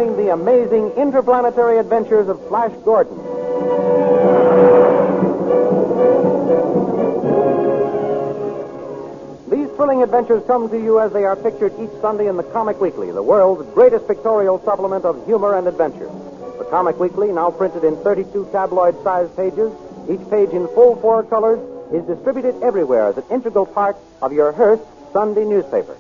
presenting the amazing interplanetary adventures of Flash Gordon. These thrilling adventures come to you as they are pictured each Sunday in the Comic Weekly, the world's greatest pictorial supplement of humor and adventure. The Comic Weekly, now printed in 32 tabloid-sized pages, each page in full 4 colors, is distributed everywhere as an integral part of your Hearst Sunday newspaper.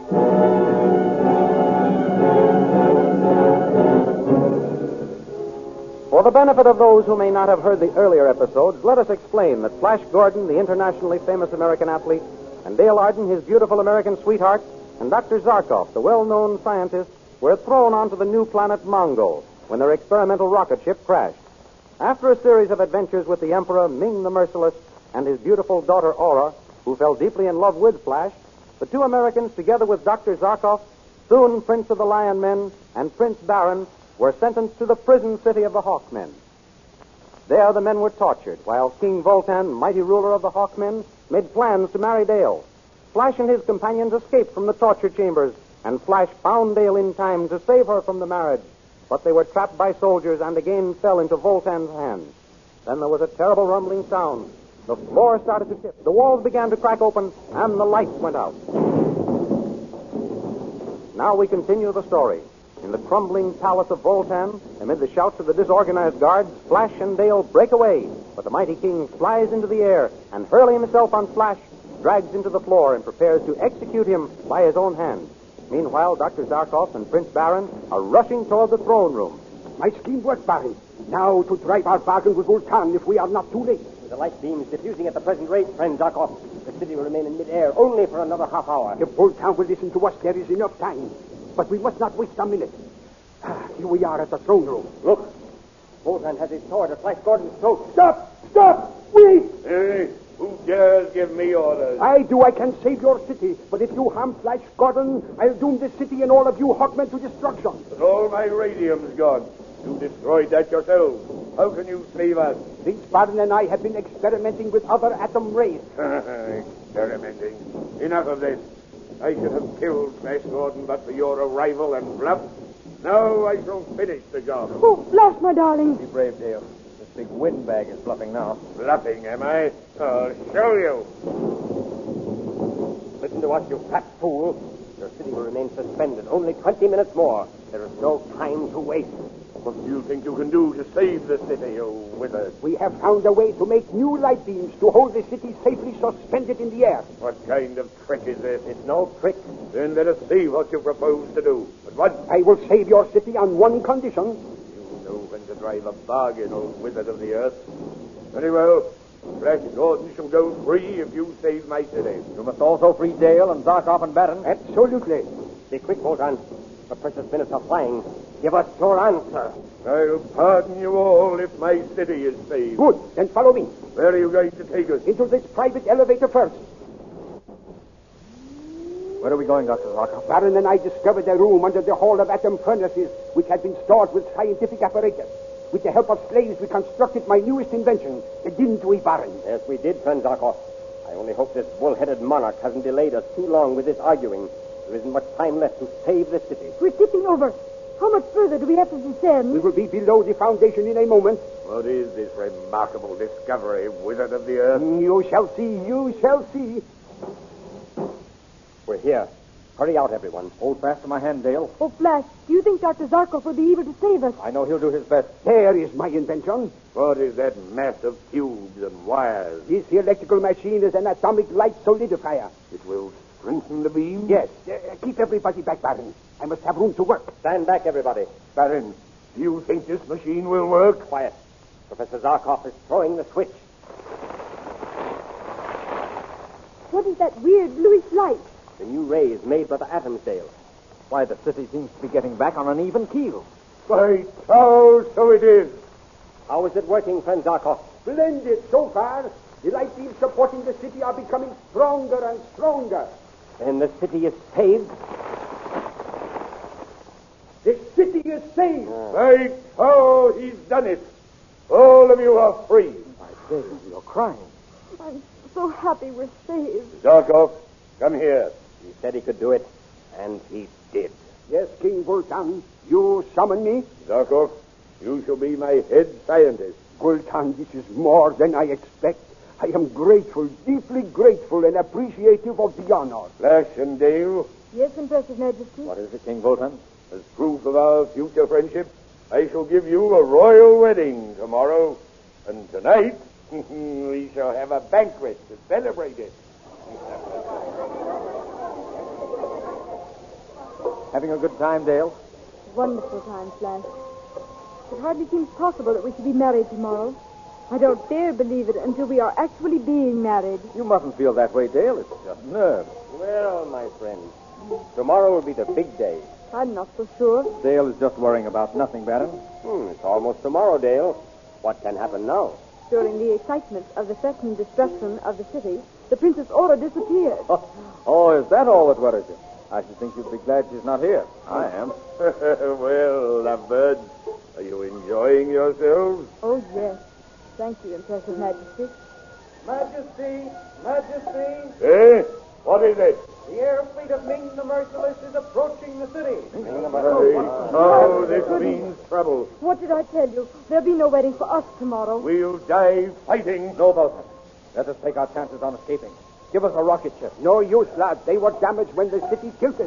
For the benefit of those who may not have heard the earlier episodes, let us explain that Flash Gordon, the internationally famous American athlete, and Dale Arden, his beautiful American sweetheart, and Dr. Zarkov, the well-known scientist, were thrown onto the new planet Mongo when their experimental rocket ship crashed. After a series of adventures with the Emperor Ming the Merciless and his beautiful daughter Aura, who fell deeply in love with Flash, the two Americans, together with Dr. Zarkov, soon Prince of the Lion Men, and Prince Baron, were sentenced to the prison city of the Hawkmen. There the men were tortured, while King Voltan, mighty ruler of the Hawkmen, made plans to marry Dale. Flash and his companions escaped from the torture chambers, and Flash found Dale in time to save her from the marriage. But they were trapped by soldiers and again fell into Voltan's hands. Then there was a terrible rumbling sound. The floor started to shift. The walls began to crack open, and the lights went out. Now we continue the story. In the crumbling palace of Voltan, amid the shouts of the disorganized guards, Flash and Dale break away. But the mighty king flies into the air and, hurling himself on Flash, drags him to the floor and prepares to execute him by his own hand. Meanwhile, Dr. Zarkov and Prince Baron are rushing toward the throne room. My scheme worked, Baron. Now to drive our bargain with Voltan if we are not too late. With the light beams diffusing at the present rate, friend Zarkov, the city will remain in midair only for another half hour. If Voltan will listen to us, there is enough time. But we must not waste a minute. Here we are at the throne room. Look. Voltan has his sword at Flash Gordon's throat. Stop! Stop! Wait! Hey, who dares give me orders? I do. I can save your city. But if you harm Flash Gordon, I'll doom this city and all of you Hawkmen to destruction. But all my radium's gone. You destroyed that yourself. How can you save us? Prince Baron and I have been experimenting with other atom rays. Experimenting. Enough of this. I should have killed Flash Gordon but for your arrival and bluff. Now I shall finish the job. Oh, Flash, my darling. Be brave, Dale. This big windbag is bluffing now. Bluffing, am I? I'll show you. Listen to us, you fat fool. Your city will remain suspended only 20 minutes more. There is no time to waste. What do you think you can do to save the city, you wizard? We have found a way to make new light beams to hold the city safely suspended in the air. What kind of trick is this? It's no trick. Then let us see what you propose to do. But what? I will save your city on one condition. You know when to drive a bargain, old wizard of the earth. Very well. Flash Gordon shall go free if you save my city. You must also free Dale and Zarkov and Baron. Absolutely. Be quick, Voltan. The precious minutes are flying. Give us your answer. I'll pardon you all if my city is saved. Good. Then follow me. Where are you going to take us? Into this private elevator first. Where are we going, Dr. Zarkov? Baron and I discovered a room under the Hall of Atom Furnaces which had been stored with scientific apparatus. With the help of slaves, we constructed my newest invention, didn't we, Baron? Yes, we did, friend Zarkov. I only hope this bull-headed monarch hasn't delayed us too long with this arguing. There isn't much time left to save the city. We're tipping over. How much further do we have to descend? We will be below the foundation in a moment. What is this remarkable discovery, wizard of the earth? You shall see. You shall see. We're here. Hurry out, everyone. Hold fast to my hand, Dale. Oh, Flash, do you think Dr. Zarkov will be able to save us? I know he'll do his best. There is my invention. What is that mass of tubes and wires? This electrical machine is an atomic light solidifier. It will strengthen the beam? Yes. Keep everybody back, Baron. I must have room to work. Stand back, everybody. Baron, do you think this machine will work? Quiet. Professor Zarkov is throwing the switch. What is that weird bluish light? The new rays made by the atoms, Dale. Why, the city seems to be getting back on an even keel. By Charles, so it is. How is it working, friend Zarkov? Splendid so far. The light beams supporting the city are becoming stronger and stronger. Then the city is saved. The city is saved. By Charles, he's done it. All of you are free. My Dale, you're crying. I'm so happy we're saved. Zarkov, come here. He said he could do it, and he did. Yes, King Vultan. You summon me? Zarkov, you shall be my head scientist. Vultan, this is more than I expect. I am grateful, deeply grateful, and appreciative of the honor. Flash and Dale, Yes, Impressive Majesty. What is it, King Vultan? as proof of our future friendship, I shall give you a royal wedding tomorrow. And tonight, we shall have a banquet to celebrate it. Having a good time, Dale? Wonderful time, Flash. It hardly seems possible that we should be married tomorrow. I don't dare believe it until we are actually being married. You mustn't feel that way, Dale. It's just nerves. Well, my friend, tomorrow will be the big day. I'm not so sure. Dale is just worrying about nothing, Baron. It's almost tomorrow, Dale. What can happen now? During the excitement of the threatened destruction of the city, the Princess Aura disappeared. Oh, is that all that worries you? I should think you'd be glad she's not here. I am. Well, lovebirds, are you enjoying yourselves? Oh, yes. Thank you, Impressive Majesty. Majesty! Majesty! Eh? What is it? The air fleet of Ming the Merciless is approaching the city. Oh, this means trouble. What did I tell you? There'll be no wedding for us tomorrow. We'll die fighting. No, Vultan. Let us take our chances on escaping. Give us a rocket ship. No use, lad. They were damaged when the city tilted.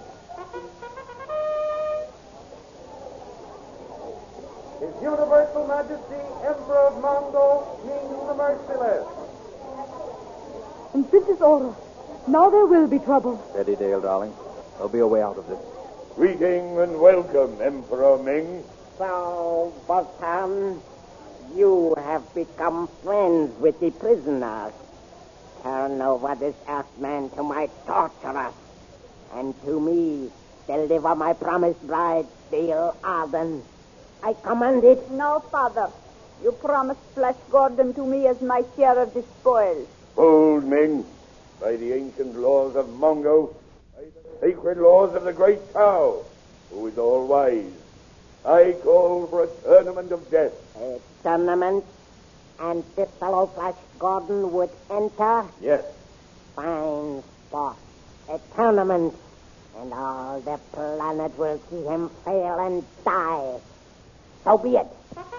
His Universal Majesty, Emperor of Mongol, Ming the Merciless. And Princess Aura, now there will be trouble. Steady, Dale, darling. There'll be a way out of this. Greeting and welcome, Emperor Ming. So, Vultan, you have become friends with the prisoners. Turn over this Earthman to my torturers, and to me deliver my promised bride, Dale Arden. I command it. No, Father. You promised Flash Gordon to me as my share of the spoils. Hold, Ming. By the ancient laws of Mongo, by the sacred laws of the great Tao, who is all wise, I call for a tournament of death. A tournament? And this fellow Flash Gordon would enter? Yes. Fine sport. A tournament. And all the planet will see him fail and die. So be it.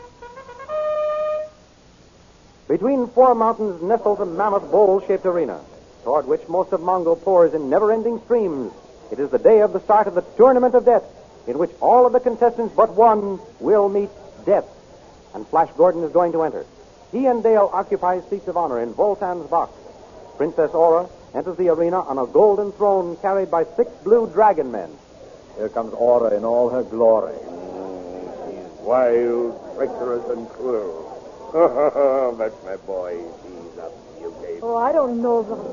Between four mountains nestles a mammoth bowl-shaped arena, toward which most of Mongol pours in never-ending streams. It is the day of the start of the Tournament of Death, in which all of the contestants but one will meet death. And Flash Gordon is going to enter. He and Dale occupy seats of honor in Vultan's box. Princess Aura enters the arena on a golden throne carried by 6 blue dragon men. Here comes Aura in all her glory. He's wild, treacherous, and cruel. But my boy, he's a beauty. Oh, I don't know about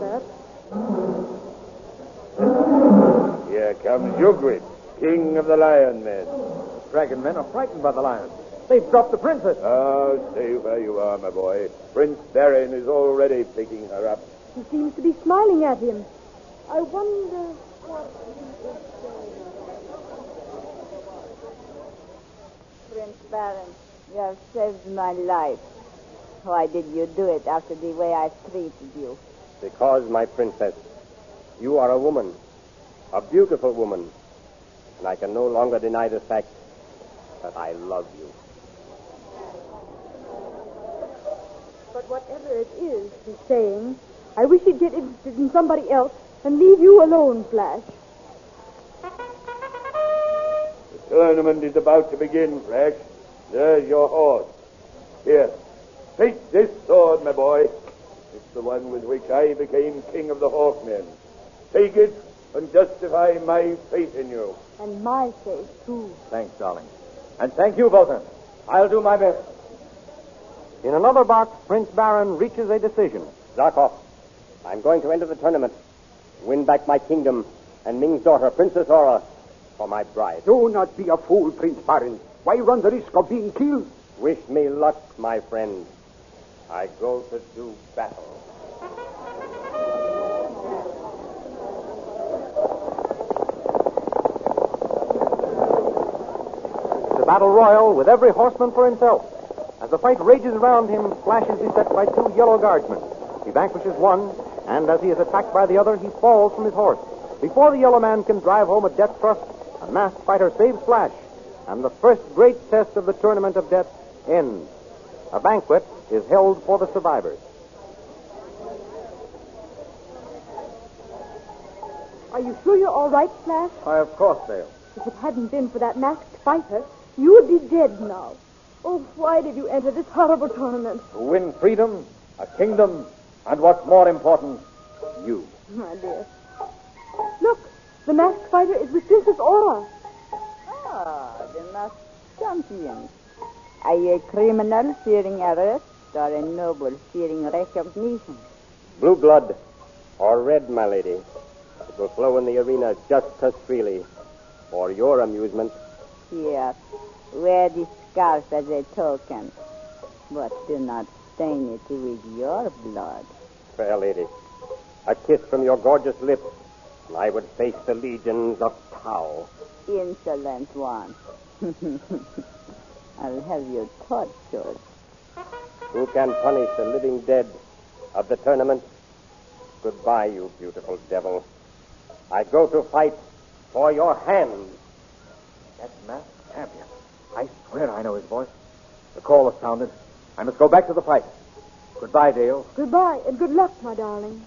that. Here comes Ugrit, king of the lion men. Dragon men are frightened by the lions. They've dropped the princess. Oh, stay where you are, my boy. Prince Baron is already picking her up. He seems to be smiling at him. I wonder what he is saying. Prince Baron, you have saved my life. Why did you do it after the way I treated you? Because, my princess, you are a woman. A beautiful woman. And I can no longer deny the fact that I love you. But whatever it is he's saying, I wish he'd get interested in somebody else and leave you alone, Flash. The tournament is about to begin, Flash. There's your horse. Here, take this sword, my boy. It's the one with which I became king of the Hawkmen. Take it and justify my faith in you. And my faith, too. Thanks, darling. And thank you, Vultan. I'll do my best. In another box, Prince Baron reaches a decision. Zarkov, I'm going to enter the tournament, win back my kingdom, and Ming's daughter, Princess Aura, for my bride. Do not be a fool, Prince Baron. Why run the risk of being killed? Wish me luck, my friend. I go to do battle. It's a battle royal with every horseman for himself. As the fight rages around him, Flash is beset by 2 yellow guardsmen. He vanquishes one, and as he is attacked by the other, he falls from his horse. Before the yellow man can drive home a death thrust, A masked fighter saves Flash, and the first great test of the Tournament of Death ends. A banquet is held for the survivors. Are you sure you're all right, Flash? Why, of course, Dale. If it hadn't been for that masked fighter, you would be dead now. Oh, why did you enter this horrible tournament? To win freedom, a kingdom, and what's more important, you. My dear. Look, the masked fighter is with Princess Aura. Ah, the masked champion. Are you a criminal fearing arrest or a noble fearing recognition? Blue blood or red, my lady. It will flow in the arena just as freely. For your amusement. Yes, wear the scarf as a token, but do not stain it with your blood. Fair lady, a kiss from your gorgeous lips, and I would face the legions of Tau. Insolent one. I'll have you tortured. Who can punish the living dead of the tournament? Goodbye, you beautiful devil. I go to fight for your hand. That masked champion. I swear I know his voice. The call has sounded. I must go back to the fight. Goodbye, Dale. Goodbye, and good luck, my darling.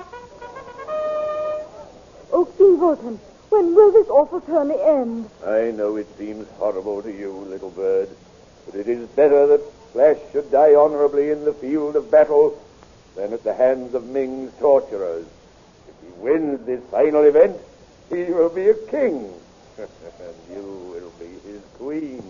Oh, King Vulcan, when will this awful tourney end? I know it seems horrible to you, little bird, but it is better that Flash should die honorably in the field of battle than at the hands of Ming's torturers. If he wins this final event, he will be a king, and you will be his queen.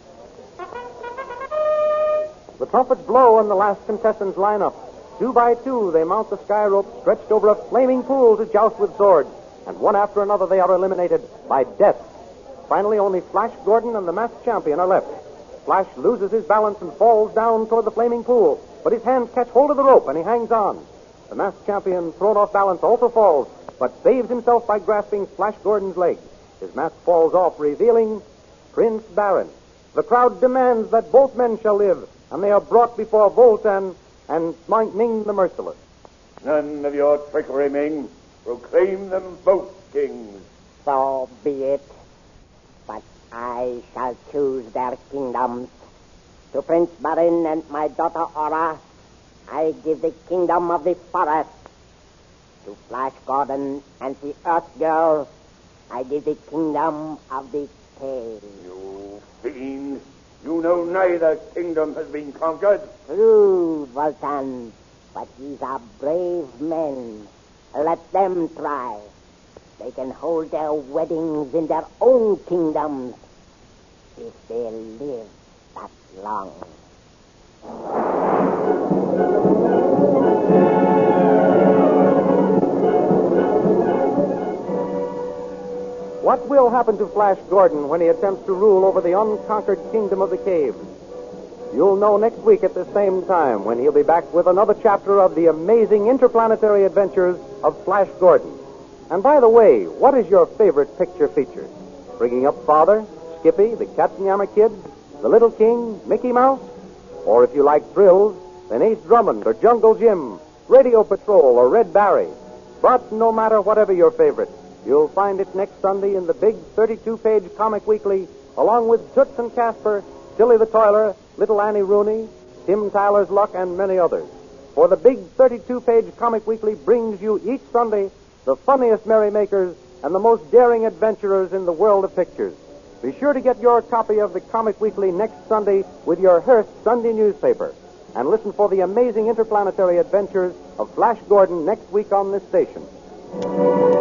The trumpets blow and the last contestants line up. 2 by 2, they mount the sky rope stretched over a flaming pool to joust with swords. And one after another, they are eliminated by death. Finally, only Flash Gordon and the masked champion are left. Flash loses his balance and falls down toward the flaming pool, but his hands catch hold of the rope and he hangs on. The masked champion, thrown off balance, also falls, but saves himself by grasping Flash Gordon's leg. His mask falls off, revealing Prince Barin. The crowd demands that both men shall live, and they are brought before Voltan and Ming the Merciless. None of your trickery, Ming. Proclaim them both kings. So be it. But I shall choose their kingdoms. To Prince Barin and my daughter Aura, I give the kingdom of the forest. To Flash Gordon and the Earth Girl, I give the kingdom of the cave. You fiend. You know neither kingdom has been conquered. True, Vulcan, but these are brave men. Let them try. They can hold their weddings in their own kingdoms if they live that long. What will happen to Flash Gordon when he attempts to rule over the unconquered kingdom of the caves? You'll know next week at the same time when he'll be back with another chapter of the amazing interplanetary adventures of Flash Gordon. And by the way, what is your favorite picture feature? Bringing Up Father, Skippy, the Katzenjammer Kids, The Little King, Mickey Mouse? Or if you like thrills, then Ace Drummond or Jungle Jim, Radio Patrol or Red Barry. But no matter whatever your favorite, you'll find it next Sunday in the big 32-page comic weekly, along with Toots and Casper, Tilly the Toiler, Little Annie Rooney, Tim Tyler's Luck, and many others. For the big 32-page comic weekly brings you each Sunday the funniest merrymakers and the most daring adventurers in the world of pictures. Be sure to get your copy of the comic weekly next Sunday with your Hearst Sunday newspaper. And listen for the amazing interplanetary adventures of Flash Gordon next week on this station.